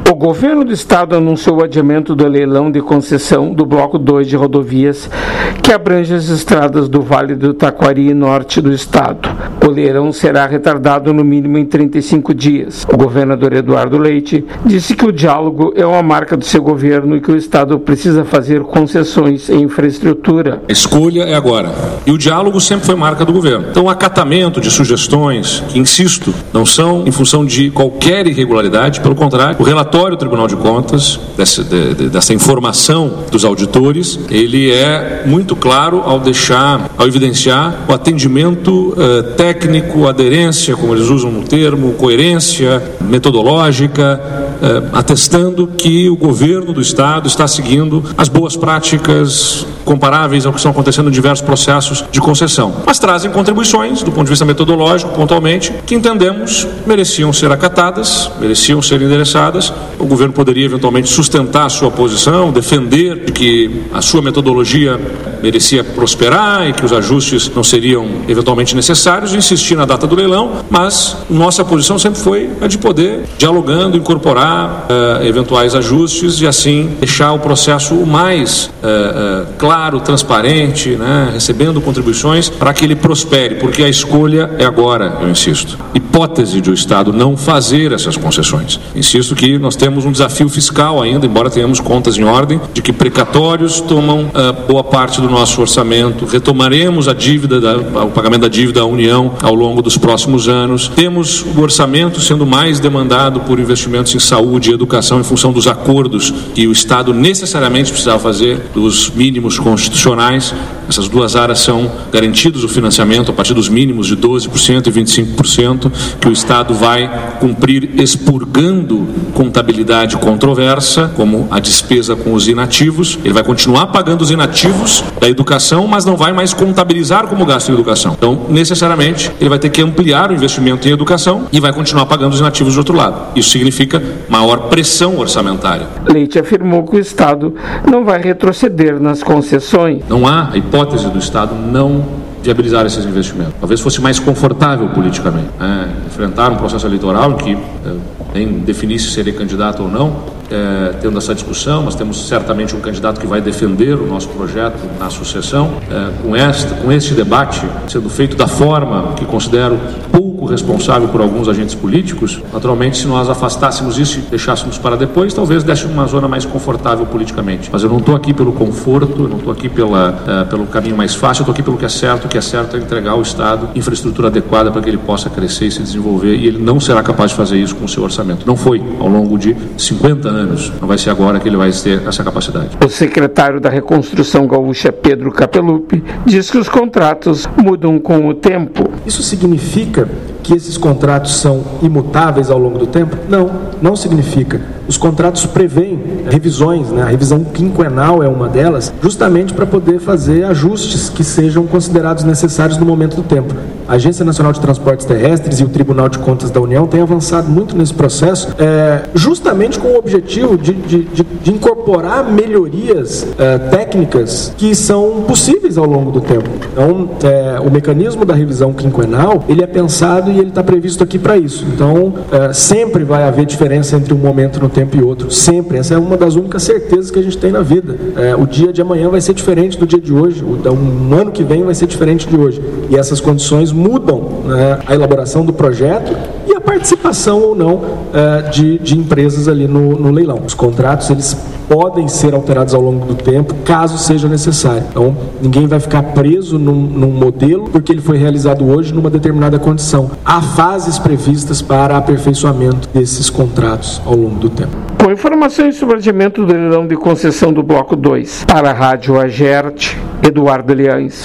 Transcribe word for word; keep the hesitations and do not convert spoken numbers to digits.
O governo do estado anunciou o adiamento do leilão de concessão do bloco dois de rodovias que abrange as estradas do Vale do Taquari e norte do estado. O leilão será retardado no mínimo em trinta e cinco dias. O governador Eduardo Leite disse que o diálogo é uma marca do seu governo e que o estado precisa fazer concessões em infraestrutura. A escolha é agora. E o diálogo sempre foi marca do governo. Então, o acatamento de sugestões, que, insisto, não são em função de qualquer irregularidade, pelo contrário, o relatório do Tribunal de Contas, dessa, de, dessa informação dos auditores, ele é muito claro ao deixar, ao evidenciar o atendimento uh, técnico, aderência, como eles usam no termo, coerência metodológica, uh, atestando que o governo do Estado está seguindo as boas práticas comparáveis ao que estão acontecendo em diversos processos de concessão. Mas trazem contribuições, do ponto de vista metodológico, pontualmente, que entendemos mereciam ser acatadas, mereciam ser endereçadas. O governo poderia, eventualmente, sustentar a sua posição, defender que a sua metodologia merecia prosperar e que os ajustes não seriam, eventualmente, necessários, insistir na data do leilão, mas nossa posição sempre foi a de poder, dialogando, incorporar uh, eventuais ajustes e, assim, deixar o processo o mais uh, uh, claro, transparente, né, recebendo contribuições para que ele prospere, porque a escolha é agora, eu insisto. Hipótese de o Estado não fazer essas concessões. Insisto que nós temos um desafio fiscal ainda, embora tenhamos contas em ordem, de que precatórios tomam uh, boa parte do nosso orçamento, retomaremos a dívida, da, o pagamento da dívida à União ao longo dos próximos anos, temos o orçamento sendo mais demandado por investimentos em saúde e educação em função dos acordos que o Estado necessariamente precisava fazer, dos mínimos constitucionais. Essas duas áreas são garantidos o financiamento a partir dos mínimos de doze por cento e vinte e cinco por cento, que o Estado vai cumprir expurgando contabilidade controversa, como a despesa com os inativos. Ele vai continuar pagando os inativos da educação, mas não vai mais contabilizar como gasto em educação. Então, necessariamente, ele vai ter que ampliar o investimento em educação e vai continuar pagando os inativos do outro lado. Isso significa maior pressão orçamentária. Leite afirmou que o Estado não vai retroceder nas concessões. Não há a hipótese do Estado não viabilizar esses investimentos. Talvez fosse mais confortável politicamente, né? Enfrentar um processo eleitoral em que eh, nem definisse se ele é candidato ou não, É, tendo essa discussão, mas temos certamente um candidato que vai defender o nosso projeto na sucessão, é, com, esta, com este debate sendo feito da forma que considero pouco responsável por alguns agentes políticos. Naturalmente, se nós afastássemos isso e deixássemos para depois, talvez desse uma zona mais confortável politicamente. Mas eu não estou aqui pelo conforto, eu não estou aqui pela, é, pelo caminho mais fácil, eu estou aqui pelo que é certo. O que é certo é entregar ao Estado infraestrutura adequada para que ele possa crescer e se desenvolver, e ele não será capaz de fazer isso com o seu orçamento. Não foi ao longo de cinquenta anos. Não vai ser agora que ele vai ter essa capacidade. O secretário da Reconstrução Gaúcha, Pedro Capelupi, diz que os contratos mudam com o tempo. Isso significa que esses contratos são imutáveis ao longo do tempo? Não, não significa. Os contratos prevêem revisões, né? A revisão quinquenal é uma delas, justamente para poder fazer ajustes que sejam considerados necessários no momento do tempo. A Agência Nacional de Transportes Terrestres e o Tribunal de Contas da União têm avançado muito nesse processo, é, justamente com o objetivo de, de, de, de incorporar melhorias é, técnicas que são possíveis ao longo do tempo. Então, é, o mecanismo da revisão quinquenal, ele é pensado e ele está previsto aqui para isso. Então, é, sempre vai haver diferença entre um momento no tempo e outro. Sempre. Essa é uma das únicas certezas que a gente tem na vida. É, o dia de amanhã vai ser diferente do dia de hoje. O, um ano que vem vai ser diferente de hoje. E essas condições mudam, né, a elaboração do projeto e a participação ou não é, de, de empresas ali no, no leilão. Os contratos, eles podem ser alterados ao longo do tempo, caso seja necessário. Então, ninguém vai ficar preso num, num modelo porque ele foi realizado hoje numa determinada condição. Há fases previstas para aperfeiçoamento desses contratos ao longo do tempo. Com informações sobre o adiamento do leilão de concessão do Bloco dois, para a Rádio Agerte, Eduardo Liães.